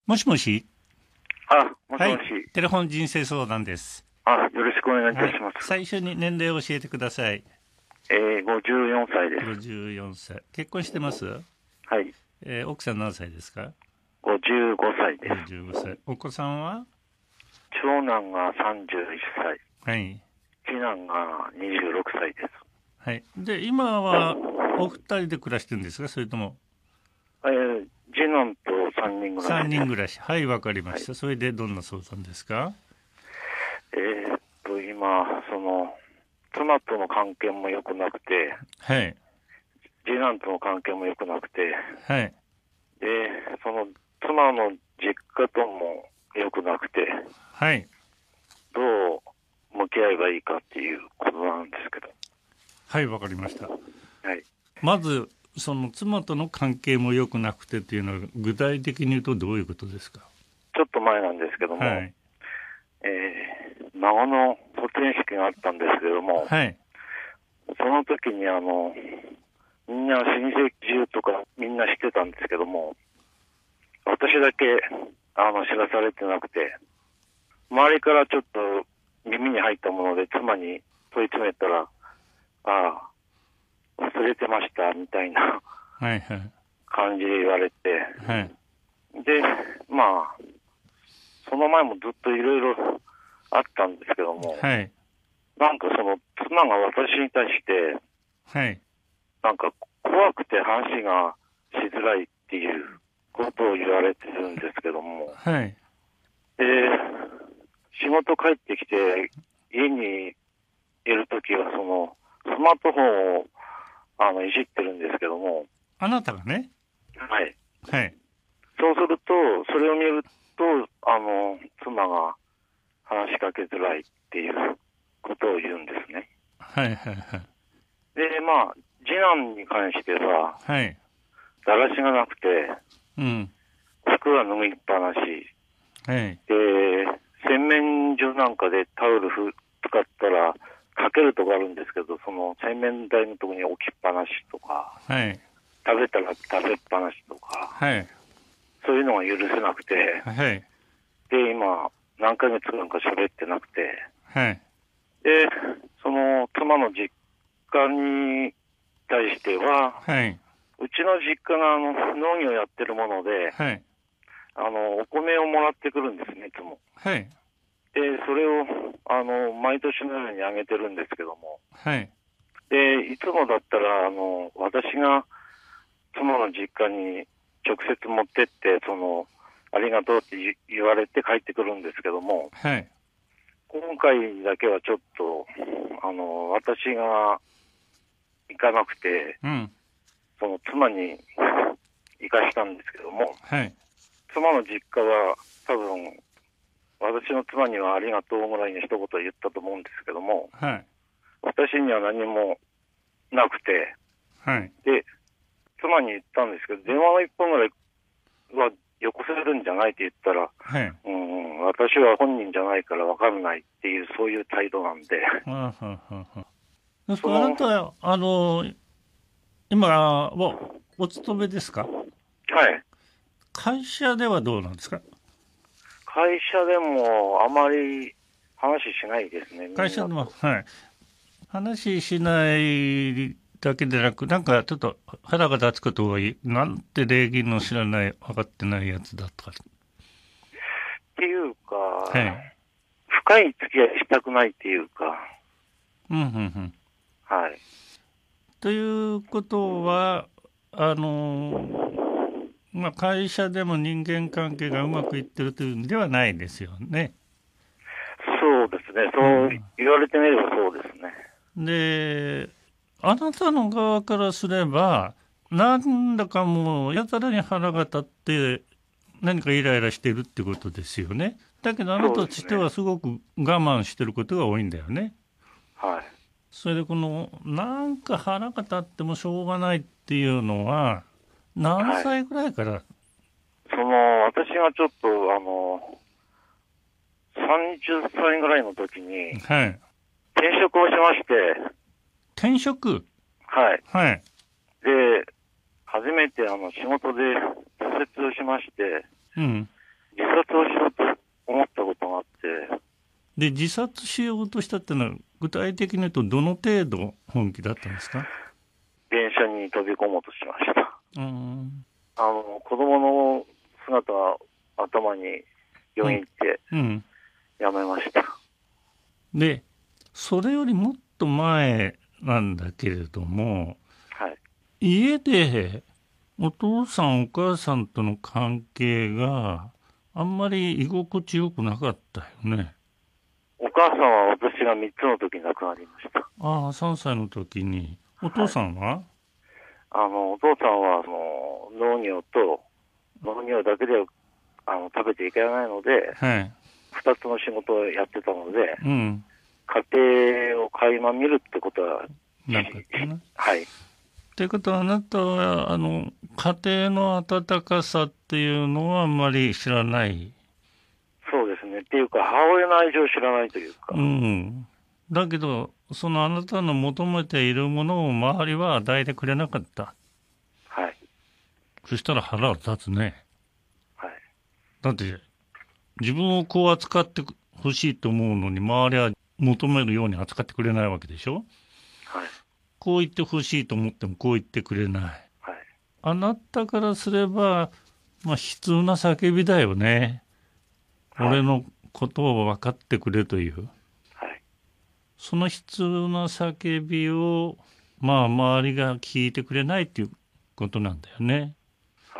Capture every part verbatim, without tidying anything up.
もしもし。 あ、もしもし、 はい、テレフォン人生相談です。 あ、よろしくお願いいたします。 はい、最初に年齢を教えてください。 えー、ごじゅうよんさいです。 ごじゅうよんさい。結婚してます？ はい。 えー、奥さん何歳ですか？ ごじゅうごさいです。 ごじゅうごさい。お子さんは？ 長男がさんじゅういっさい。 はい。 次男がにじゅうろくさいです。 はい。で、今はお二人で暮らしてるんですか？それとも？ えー、次男とさんにん暮らしです。 さんにん暮らし。はい、わかりました。 はい、 それでどんな相談ですか？ えーっと、今、その、妻との関係も良くなくて、 はい。 次男との関係も良くなくて、 はい。 で、その、妻の実家とも良くなくて、 はい。 どう向き合えばいいかっていうことなんですけど。 はい、わかりました。 はい。 まず、その妻との関係も良くなくてっていうのは具体的に言うとどういうことですか？ ちょっと前なんですけども、 はい。 えー、孫の卒園式があったんですけども、 はい。 その時にあの、みんな親戚中とかみんな知ってたんですけども、私だけあの知らされてなくて、周りからちょっと耳に入ったもので妻に問い詰めたら、ああ、忘れてましたみたいなはいはい。 感じで言われて、 はい。 で、まあ、その前もずっといろいろあったんですけども、 はい。 なんかその妻が私に対して、 はい。 なんか怖くて話がしづらいっていうことを言われてるんですけども、 はい。 で、仕事帰ってきて家にいるときはそのスマートフォンをあのいじってるんですけども、 あなたがね。 はい。 はい。 そうすると、それを見ると、あの、妻が話しかけづらいっていうことを言うんですね。 はいはいはい。 で、まあ、次男に関しては、 はい。 だらしがなくて、 うん。 服は脱ぎっぱなし。 はい。 で、洗面所なんかでタオルふ使ったら、かけるとこあるんですけど、その洗面台のところに置きっぱなしとか、 はい。 食べたら食べっぱなしとか、 はい。 そういうのが許せなくて、 はい。 で、今、何ヶ月間か喋ってなくて、 はい。 で、その妻の実家に対しては、 はい。 うちの実家があの農業やってるもので、 はい。 あの、お米をもらってくるんですね、いつも。 はい。 で、それを、あの、毎年のようにあげてるんですけども。 はい。 で、いつもだったら、あの、私が妻の実家に直接持ってって、その、ありがとうって言われて帰ってくるんですけども、 はい。 今回だけはちょっと、あの、私が行かなくて、 うん。 その妻に行かしたんですけども、 はい。 妻の実家は多分、私の妻にはありがとうぐらいの一言言ったと思うんですけども、 はい。 私には何もなくて、 はい。 で、妻に言ったんですけど、電話の一本ぐらいはよこせるんじゃないって言ったら、 はい。 うん、私は本人じゃないから分かんないっていう、そういう態度なんで。 はあ、はあはあはあ。ですからあなたは、あの、今はお勤めですか？ はい。 会社ではどうなんですか？ 会社でもあまり話しないですね、みんなと。 会社でも、はい。話しないだけでなく、なんかちょっと腹が立つことがいい。なんて礼儀の知らない、分かってないやつだとか。 っていうか、 はい。 深い付き合いしたくないっていうか、 うん、うん、うん。 はい。 ということは、あの、まあ、会社でも人間関係がうまくいってるという意味ではないですよね。 そうですね、そう言われてみればそうですね。 で、あなたの側からすれば、なんだかもうやたらに腹が立って何かイライラしてるってことですよね。だけどあなたとしてはすごく我慢してることが多いんだよね。 はい。 それでこのなんか腹が立ってもしょうがないっていうのは何歳ぐらいから、はい、 その私がちょっとあのさんじゅっさいぐらいの時に転職をしまして、はい、 転職、 はい、 はい、 で初めてあの仕事で挫折をしまして、 うん、 自殺をしようと思ったことがあって。 で、自殺しようとしたってのは、具体的に言うとどの程度本気だったんですか？ 電車に飛び込もうとしました。 うん。 あの、子供の姿が頭によぎって、やめました、 うんうん。で、それよりもっと前なんだけれども、 はい、 家でお父さんお母さんとの関係があんまり居心地よくなかったよね。 お母さんは私がみっつの時に亡くなりました。 ああ、さんさいの時に。お父さんは、はい、 あのお父さんはその農業と農業だけであの食べていけないので、はい、ふたつの仕事をやってたので、うん、家庭を垣間見るってことはなかったな。 はい。 ということはあなたはあの家庭の温かさっていうのはあんまり知らない。 そうですね。っていうか母親の愛情を知らないというか。 うん。だけどそのあなたの求めているものを周りは与えてくれなかった。 はい。 そしたら腹が立つね。 はい。 だって自分をこう扱ってほしいと思うのに周りは求めるように扱ってくれないわけでしょ。 はい。 こう言ってほしいと思ってもこう言ってくれない。はい。 あなたからすればまあ悲痛な叫びだよね。はい、俺のことを分かってくれという。 はい。 その悲痛な叫びをまあ周りが聞いてくれないっていうことなんだよね。 はい。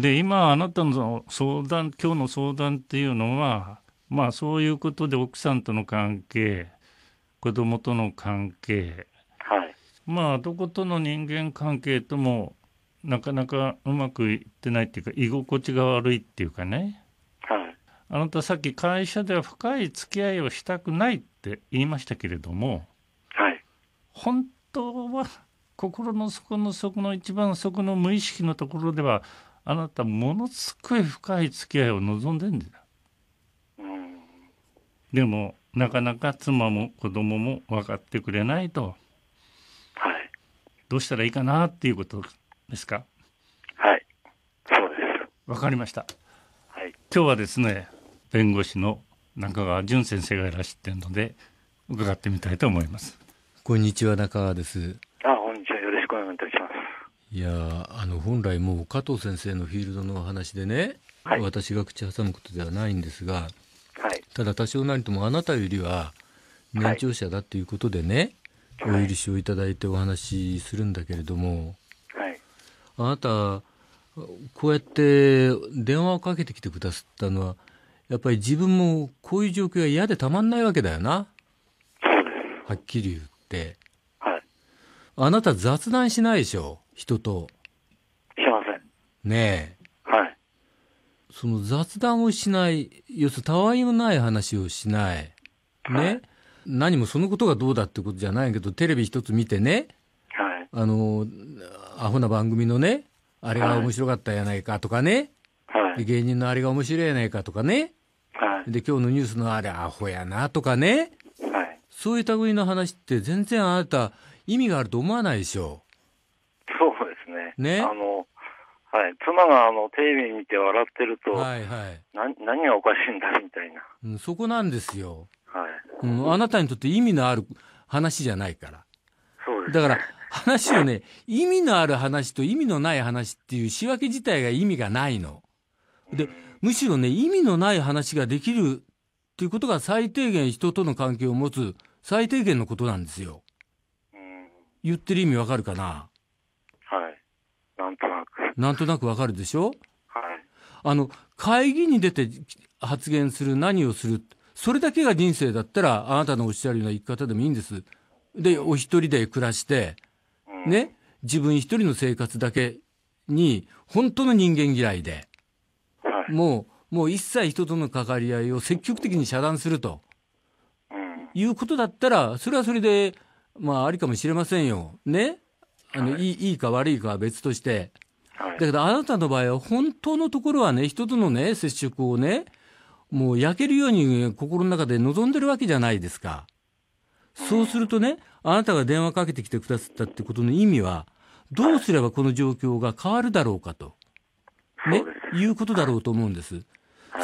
で今あなたの相談今日の相談っていうのはまあそういうことで奥さんとの関係子供との関係、 はい、 まあどことの人間関係ともなかなかうまくいってないっていうか居心地が悪いっていうかね、 はい、 あなたさっき会社では深い付き合いをしたくないって言いましたけれども、 はい、 本当は心の底の底の一番底の無意識のところではあなたものすごい深い付き合いを望んでんだよ。 うん、 でもなかなか妻も子供も分かってくれないと、 はい、 どうしたらいいかなっていうことですか？ はい、そうです。 分かりました、 はい、 今日はですね弁護士の中川淳先生がいらっしゃってるので伺ってみたいと思います。 こんにちは、中川です。 あ、こんにちは、よろしくお願いいたします。 いやあの本来もう加藤先生のフィールドの話でね、はい、私が口挟むことではないんですが、はい、ただ多少なりともあなたよりは年長者だということでね、はい、お許しをいただいてお話しするんだけれども、はい、あなたこうやって電話をかけてきてくださったのはやっぱり自分もこういう状況が嫌でたまんないわけだよな。 そうです。 はっきり言って、 はい、 あなた雑談しないでしょ、人と。 しませんねえ。はい。 その雑談をしない、要するにたわいもない話をしない、ね、はい、何もそのことがどうだってことじゃないけどテレビ一つ見てね、はい、あのアホな番組のねあれが面白かったやないかとかね、はい、芸人のあれが面白いやないかとかね、はい、で今日のニュースのあれアホやなとかね、はい、そういう類の話って全然あなた意味があると思わないでしょ。 そうですね。 ね、 あのはい、妻があのテレビ見て笑ってると、 はいはい、 な何がおかしいんだみたいな、 うん、そこなんですよ、 はいうん、あなたにとって意味のある話じゃないから。 そうですね、 だから話をね意味のある話と意味のない話っていう仕分け自体が意味がないので、むしろね意味のない話ができるっていうことが最低限人との関係を持つ最低限のことなんですよ。 うん、 言ってる意味わかるかな。 はい、なんとなくなんとなくわかるでしょ。 はい、 あの会議に出て発言する、何をする、それだけが人生だったらあなたのおっしゃるような生き方でもいいんです。でお一人で暮らして、うん、ね、自分一人の生活だけに本当の人間嫌いで、はい、もうもう一切人との関わり合いを積極的に遮断すると、うん、いうことだったらそれはそれでまあありかもしれませんよね。あの、はい、いい、いいか悪いかは別として、はい、だけどあなたの場合は本当のところはね人とのね接触をねもう焼けるように心の中で望んでるわけじゃないですか。そうするとねあなたが電話かけてきてくださったってことの意味はどうすればこの状況が変わるだろうかと、ね、いうことだろうと思うんです。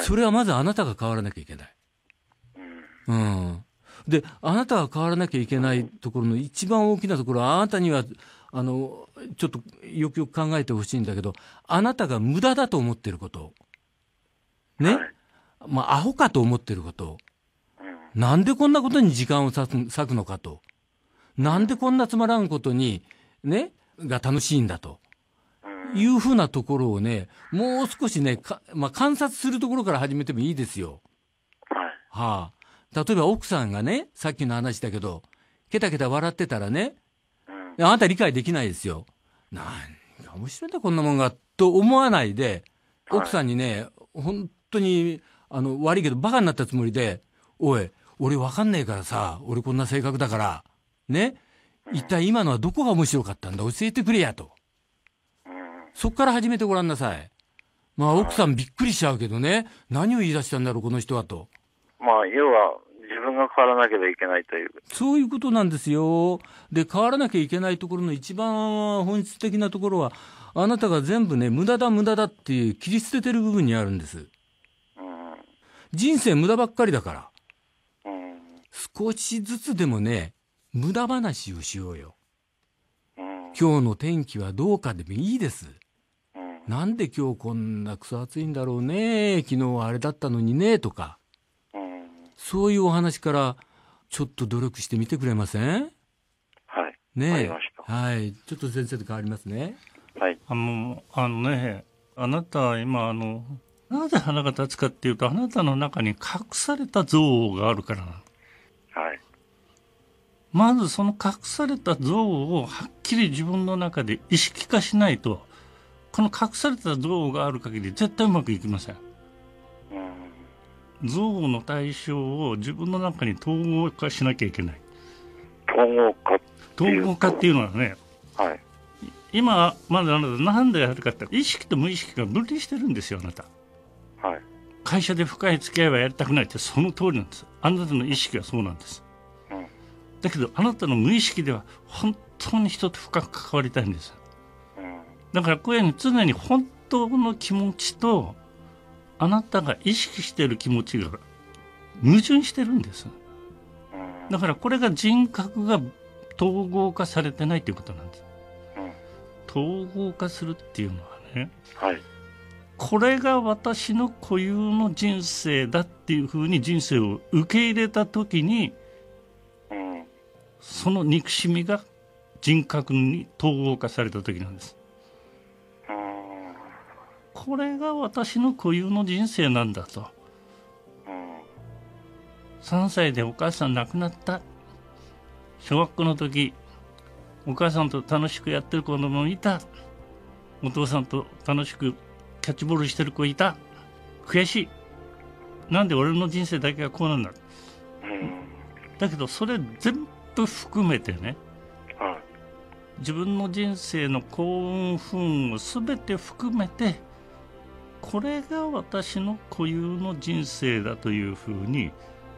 それはまずあなたが変わらなきゃいけない。 うん。 うん。で、あなたが変わらなきゃいけないところの一番大きなところは、あなたには、あの、ちょっとよくよく考えてほしいんだけど、あなたが無駄だと思ってること。ね。 はい、 まあ、アホかと思ってること。 うん。 なんでこんなことに時間を割く割くのかと。なんでこんなつまらんことに、ね、が楽しいんだと。いうふうなところをね、もう少しね、かまあ、観察するところから始めてもいいですよ。 はい。 はあ。例えば奥さんがね、さっきの話だけど、ケタケタ笑ってたらね、 うん。 あなた理解できないですよ。なんか面白いんだこんなもんが、と思わないで、奥さんにね、本当に、あの、悪いけどバカになったつもりで、おい、俺わかんねえからさ、俺こんな性格だから、ね、一体今のはどこが面白かったんだ、教えてくれやと。そっから始めてごらんなさい。まあ奥さんびっくりしちゃうけどね、何を言い出したんだろうこの人はと。 まあ、要は、自分が変わらなければいけないという。 そういうことなんですよ。で、変わらなきゃいけないところの一番本質的なところは、あなたが全部ね、無駄だ無駄だっていう切り捨ててる部分にあるんです。 うん。 人生無駄ばっかりだから。 うん。 少しずつでもね、無駄話をしようよ。 うん。 今日の天気はどうかでもいいです。 うん。 なんで今日こんなクソ暑いんだろうね。昨日はあれだったのにね、とか。 うん。 そういうお話からちょっと努力してみてくれません？ はい。 ねえ。 わかりました。 はい。ちょっと先生と変わりますね。 はい。 あの、あのね、あなたは今、あの、なぜ腹が立つかっていうと、あなたの中に隠された憎悪があるからなの。 はい。 まずその隠された憎悪をはっきり自分の中で意識化しないと、この隠された憎悪がある限り絶対うまくいきません。 うん。 憎悪の対象を自分の中に統合化しなきゃいけない。 統合化っていう統合化っていうのはね、 はい。 今まだあなた何でやるかって意識と無意識が分離してるんですよ、あなた。 はい。 会社で深い付き合いはやりたくないってその通りなんです。あなたの意識はそうなんです。 うん。 だけどあなたの無意識では本当に人と深く関わりたいんです。 うん。 だからこういうふうに常に本当の気持ちとあなたが意識している気持ちが矛盾してるんです。 うん。 だからこれが人格が統合化されてないということなんです。統合化するっていうのはね、 はい。 これが私の固有の人生だっていうふうに人生を受け入れたときに、 うん。 その憎しみが人格に統合化されたときなんです。 うん。 これが私の固有の人生なんだと。 うん。 さんさいでお母さん亡くなった。小学校の時、お母さんと楽しくやってる子供もいた。お父さんと楽しくキャッチボールしてる子いた。悔しい。なんで俺の人生だけがこうなんだ。 うん。 だけどそれ全部含めてね、 はい。 自分の人生の幸運不運を全て含めて、これが私の固有の人生だというふうに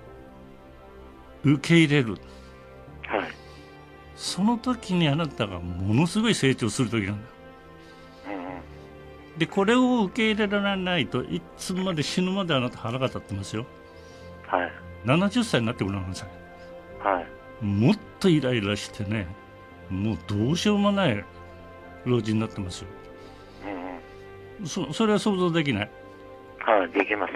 受け入れる。 はい。 その時にあなたがものすごい成長する時なんだ。 うん。 でこれを受け入れられないといつまで死ぬまであなた腹が立ってますよ。 はい。 ななじゅっさいになってごらんなさい。 はい。 もっとイライラしてね、もうどうしようもない老人になってますよ。 うん。 そそれは想像できない。 はい、できます。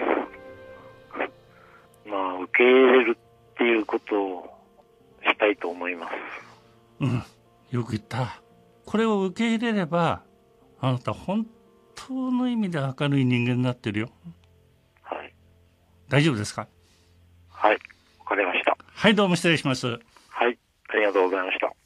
まあ、受け入れるっていうことをしたいと思います。 うん、よく言った。これを受け入れればあなた本当の意味で明るい人間になってるよ。 はい。 大丈夫ですか？ はい、わかりました。 はい、どうも失礼します。 はい、ありがとうございました。